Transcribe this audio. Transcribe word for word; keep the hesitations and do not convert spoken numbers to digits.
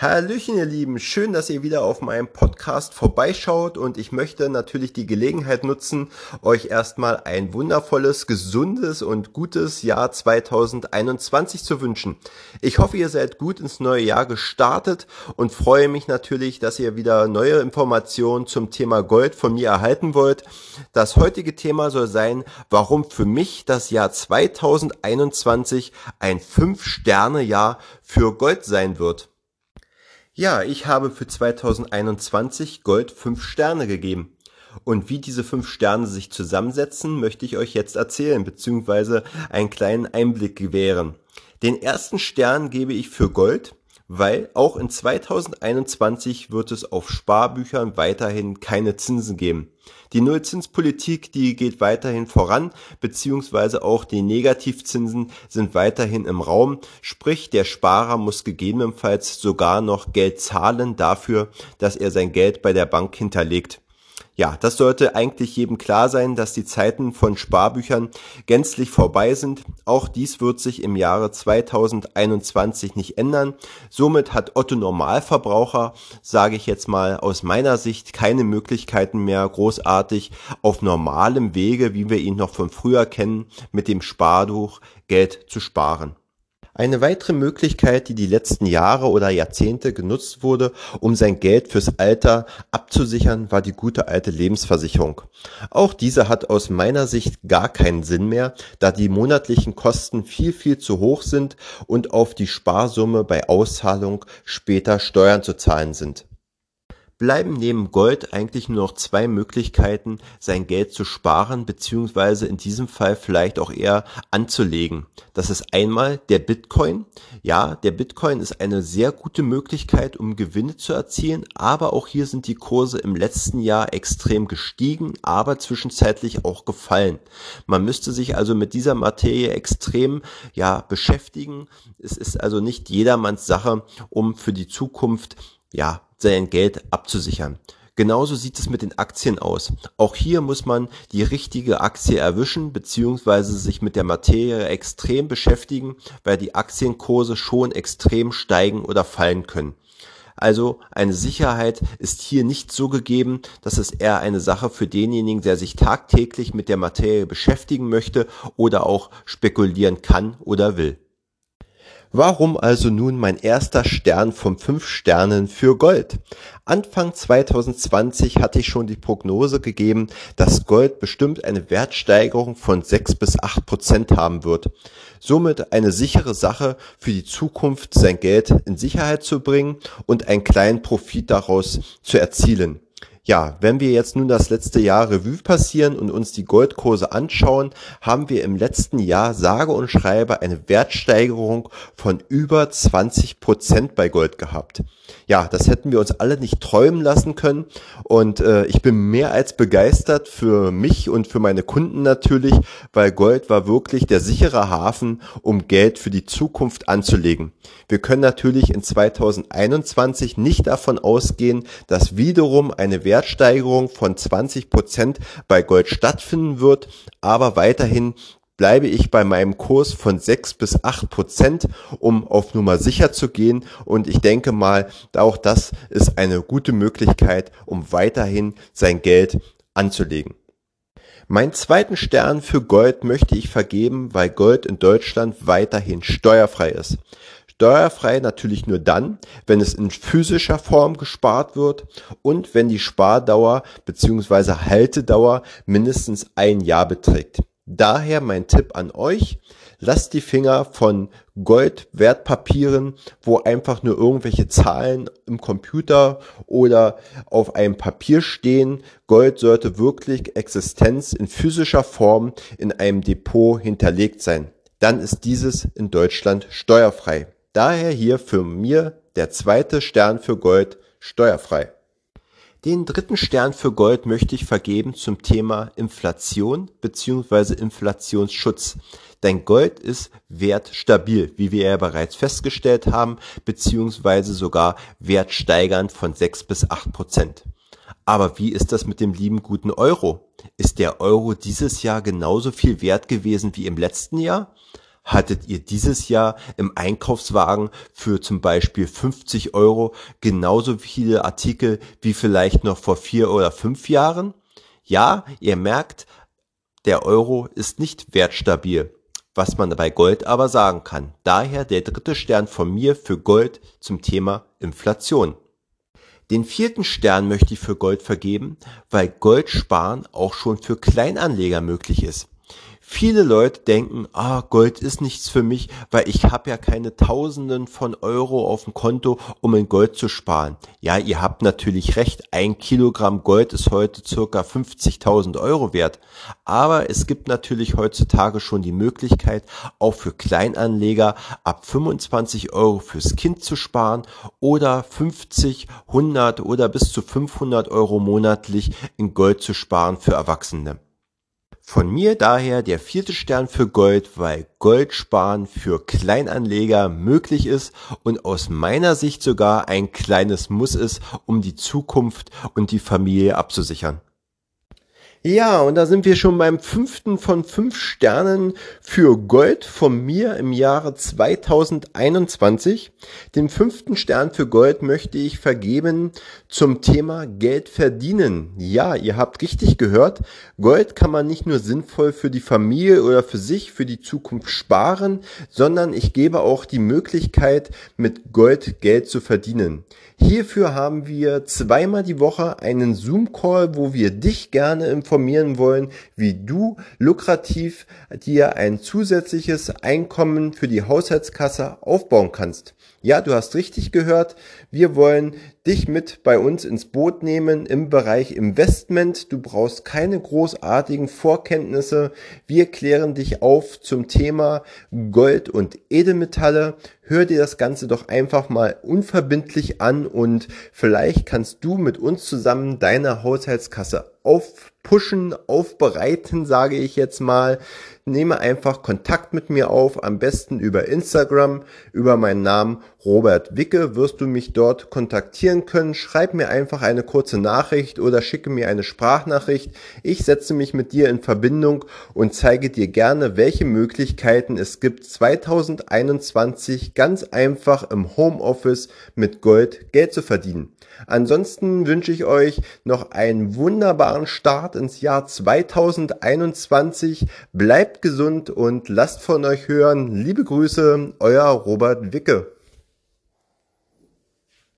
Hallöchen, ihr Lieben, schön, dass ihr wieder auf meinem Podcast vorbeischaut und ich möchte natürlich die Gelegenheit nutzen, euch erstmal ein wundervolles, gesundes und gutes Jahr zweitausendeinundzwanzig zu wünschen. Ich hoffe, ihr seid gut ins neue Jahr gestartet und freue mich natürlich, dass ihr wieder neue Informationen zum Thema Gold von mir erhalten wollt. Das heutige Thema soll sein, warum für mich das Jahr zweitausendeinundzwanzig ein fünf Sterne Jahr für Gold sein wird. Ja, ich habe für zweitausendeinundzwanzig Gold fünf Sterne gegeben. Und wie diese fünf Sterne sich zusammensetzen, möchte ich euch jetzt erzählen, beziehungsweise einen kleinen Einblick gewähren. Den ersten Stern gebe ich für Gold, weil auch in zweitausendeinundzwanzig wird es auf Sparbüchern weiterhin keine Zinsen geben. Die Nullzinspolitik, die geht weiterhin voran, beziehungsweise auch die Negativzinsen sind weiterhin im Raum. Sprich, der Sparer muss gegebenenfalls sogar noch Geld zahlen dafür, dass er sein Geld bei der Bank hinterlegt. Ja, das sollte eigentlich jedem klar sein, dass die Zeiten von Sparbüchern gänzlich vorbei sind. Auch dies wird sich im Jahre zweitausendeinundzwanzig nicht ändern. Somit hat Otto Normalverbraucher, sage ich jetzt mal aus meiner Sicht, keine Möglichkeiten mehr großartig auf normalem Wege, wie wir ihn noch von früher kennen, mit dem Sparbuch Geld zu sparen. Eine weitere Möglichkeit, die die letzten Jahre oder Jahrzehnte genutzt wurde, um sein Geld fürs Alter abzusichern, war die gute alte Lebensversicherung. Auch diese hat aus meiner Sicht gar keinen Sinn mehr, da die monatlichen Kosten viel, viel zu hoch sind und auf die Sparsumme bei Auszahlung später Steuern zu zahlen sind. Bleiben neben Gold eigentlich nur noch zwei Möglichkeiten, sein Geld zu sparen, beziehungsweise in diesem Fall vielleicht auch eher anzulegen. Das ist einmal der Bitcoin. Ja, der Bitcoin ist eine sehr gute Möglichkeit, um Gewinne zu erzielen, aber auch hier sind die Kurse im letzten Jahr extrem gestiegen, aber zwischenzeitlich auch gefallen. Man müsste sich also mit dieser Materie extrem, ja, beschäftigen. Es ist also nicht jedermanns Sache, um für die Zukunft, ja, sein Geld abzusichern. Genauso sieht es mit den Aktien aus. Auch hier muss man die richtige Aktie erwischen bzw. sich mit der Materie extrem beschäftigen, weil die Aktienkurse schon extrem steigen oder fallen können. Also eine Sicherheit ist hier nicht so gegeben, dass es eher eine Sache für denjenigen, der sich tagtäglich mit der Materie beschäftigen möchte oder auch spekulieren kann oder will. Warum also nun mein erster Stern von fünf Sternen für Gold? Anfang zweitausendzwanzig hatte ich schon die Prognose gegeben, dass Gold bestimmt eine Wertsteigerung von sechs bis acht Prozent haben wird. Somit eine sichere Sache für die Zukunft, sein Geld in Sicherheit zu bringen und einen kleinen Profit daraus zu erzielen. Ja, wenn wir jetzt nun das letzte Jahr Revue passieren und uns die Goldkurse anschauen, haben wir im letzten Jahr sage und schreibe eine Wertsteigerung von über zwanzig Prozent bei Gold gehabt. Ja, das hätten wir uns alle nicht träumen lassen können und äh, ich bin mehr als begeistert für mich und für meine Kunden natürlich, weil Gold war wirklich der sichere Hafen, um Geld für die Zukunft anzulegen. Wir können natürlich in zweitausendeinundzwanzig nicht davon ausgehen, dass wiederum eine Wertsteigerung von zwanzig Prozent bei Gold stattfinden wird, aber weiterhin bleibe ich bei meinem Kurs von sechs bis acht Prozent, um auf Nummer sicher zu gehen. Und ich denke mal, auch das ist eine gute Möglichkeit, um weiterhin sein Geld anzulegen. Meinen zweiten Stern für Gold möchte ich vergeben, weil Gold in Deutschland weiterhin steuerfrei ist. Steuerfrei natürlich nur dann, wenn es in physischer Form gespart wird und wenn die Spardauer bzw. Haltedauer mindestens ein Jahr beträgt. Daher mein Tipp an euch, lasst die Finger von Gold-Wertpapieren, wo einfach nur irgendwelche Zahlen im Computer oder auf einem Papier stehen. Gold sollte wirklich Existenz in physischer Form in einem Depot hinterlegt sein. Dann ist dieses in Deutschland steuerfrei. Daher hier für mir der zweite Stern für Gold steuerfrei. Den dritten Stern für Gold möchte ich vergeben zum Thema Inflation bzw. Inflationsschutz. Denn Gold ist wertstabil, wie wir ja bereits festgestellt haben, beziehungsweise sogar wertsteigernd von sechs bis acht Prozent. Aber wie ist das mit dem lieben guten Euro? Ist der Euro dieses Jahr genauso viel wert gewesen wie im letzten Jahr? Hattet ihr dieses Jahr im Einkaufswagen für zum Beispiel fünfzig Euro genauso viele Artikel wie vielleicht noch vor vier oder fünf Jahren? Ja, ihr merkt, der Euro ist nicht wertstabil, was man bei Gold aber sagen kann. Daher der dritte Stern von mir für Gold zum Thema Inflation. Den vierten Stern möchte ich für Gold vergeben, weil Gold sparen auch schon für Kleinanleger möglich ist. Viele Leute denken, ah, Gold ist nichts für mich, weil ich habe ja keine Tausenden von Euro auf dem Konto, um in Gold zu sparen. Ja, ihr habt natürlich recht, ein Kilogramm Gold ist heute circa fünfzigtausend Euro wert. Aber es gibt natürlich heutzutage schon die Möglichkeit, auch für Kleinanleger ab fünfundzwanzig Euro fürs Kind zu sparen oder fünfzig, hundert oder bis zu fünfhundert Euro monatlich in Gold zu sparen für Erwachsene. Von mir daher der vierte Stern für Gold, weil Goldsparen für Kleinanleger möglich ist und aus meiner Sicht sogar ein kleines Muss ist, um die Zukunft und die Familie abzusichern. Ja, und da sind wir schon beim fünften von fünf Sternen für Gold von mir im Jahre zweitausendeinundzwanzig. Den fünften Stern für Gold möchte ich vergeben zum Thema Geld verdienen. Ja, ihr habt richtig gehört. Gold kann man nicht nur sinnvoll für die Familie oder für sich, für die Zukunft sparen, sondern ich gebe auch die Möglichkeit, mit Gold Geld zu verdienen. Hierfür haben wir zweimal die Woche einen Zoom-Call, wo wir dich gerne informieren wollen, wie du lukrativ dir ein zusätzliches Einkommen für die Haushaltskasse aufbauen kannst. Ja, du hast richtig gehört. Wir wollen dich mit bei uns ins Boot nehmen im Bereich Investment. Du brauchst keine großartigen Vorkenntnisse. Wir klären dich auf zum Thema Gold und Edelmetalle. Hör dir das Ganze doch einfach mal unverbindlich an und vielleicht kannst du mit uns zusammen deine Haushaltskasse aufpushen, aufbereiten, sage ich jetzt mal. Nehme einfach Kontakt mit mir auf, am besten über Instagram, über meinen Namen Robert Wicke wirst du mich dort kontaktieren können. Schreib mir einfach eine kurze Nachricht oder schicke mir eine Sprachnachricht. Ich setze mich mit dir in Verbindung und zeige dir gerne, welche Möglichkeiten es gibt, zweitausendeinundzwanzig ganz einfach im Homeoffice mit Gold Geld zu verdienen. Ansonsten wünsche ich euch noch einen wunderbaren Start ins Jahr zweitausendeinundzwanzig. Bleibt gesund und lasst von euch hören. Liebe Grüße, euer Robert Wicke.